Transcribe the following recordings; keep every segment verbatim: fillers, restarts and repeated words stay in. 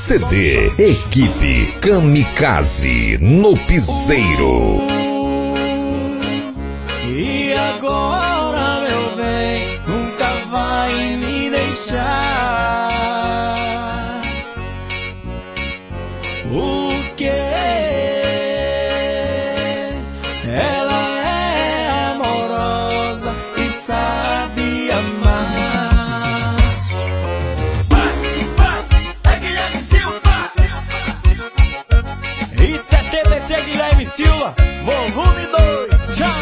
C D Equipe Kamikaze no Piseiro. E agora, meu bem, nunca vai me deixar. O que? Ela é amorosa e sabe amar. É Guilherme Silva. Isso é T B T Guilherme Silva, volume dois, já!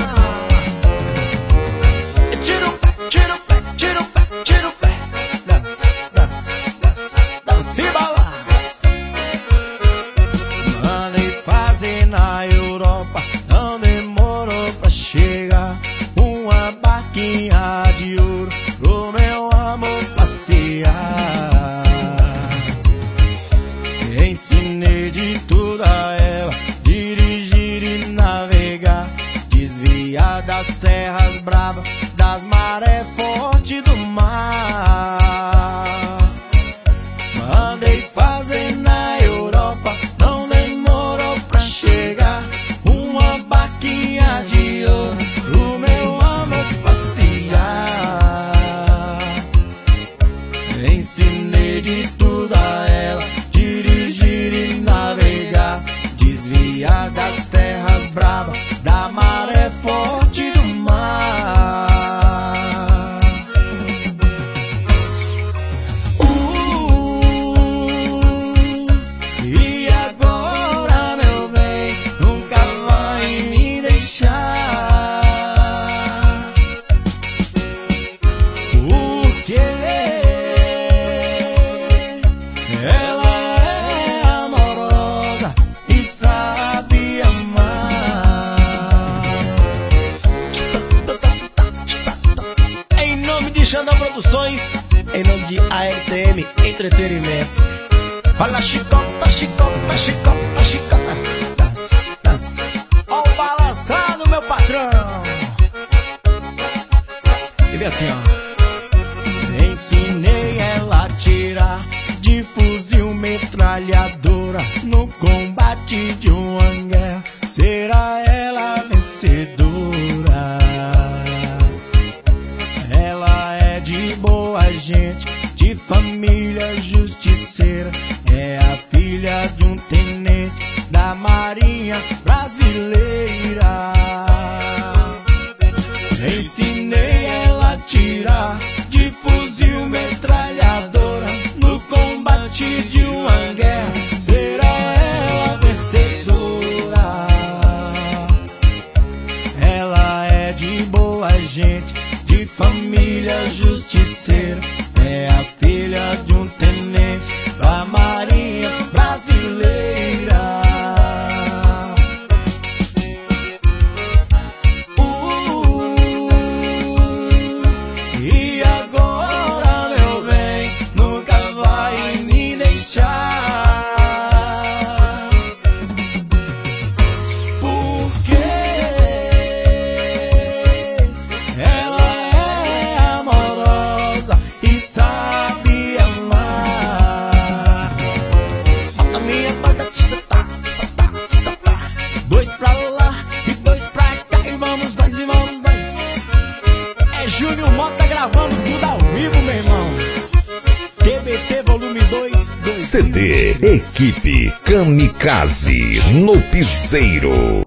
Tira o pé, tira o pé, tira o pé, tira o pé. Dança, dança, dança, dança e balança. Mandei fazer na Europa, não demorou pra chegar. Uma barquinha de ouro pro meu amor passear. Ensinei de tudo a ela, dirigir e navegar, desviar das serras bravas, das marés fortes do mar. Mandei fazer na Europa, não demorou pra chegar. Uma barquinha de ouro pro meu amor passear. Ensinei de tudo a ela, dirigir e navegar, desviar das serras bravas, da maré forte do mar. Uh, e agora, meu bem, nunca vai me deixar. Porque ela é amorosa e sabe amar. Em nome de Xandão Produções, em nome de A R T M Entretenimentos. Fala chicota, chicota, chicota, chicota. Dança, dança. Ó o balançado, meu patrão. E vem assim, ó. Ensinei ela a tirar de fuzil metralhadora no combate de uma guerra. Será ela vencedora? Ela é de boa gente, de família justiceira. É a filha de um tenente da Marinha Brasileira. Ensinei ela a tirar de fuzil metralhadora no combate de uma guerra. Será ela vencedora? Ela é de boa gente, de família justiceira. É a filha de um tenente da Marinha Brasileira. E agora, meu bem, nunca vai me deixar. Porque ela é amorosa e sabe amar. Bota minha banda, tista-tá, tista-tá, tista-tá. Dois pra lá e dois pra cá, e vamos nós, e vamos nós. É Júnior Mota gravando tudo ao vivo, meu irmão. T B T volume dois, dois. C D Equipe Kamikaze no Piseiro.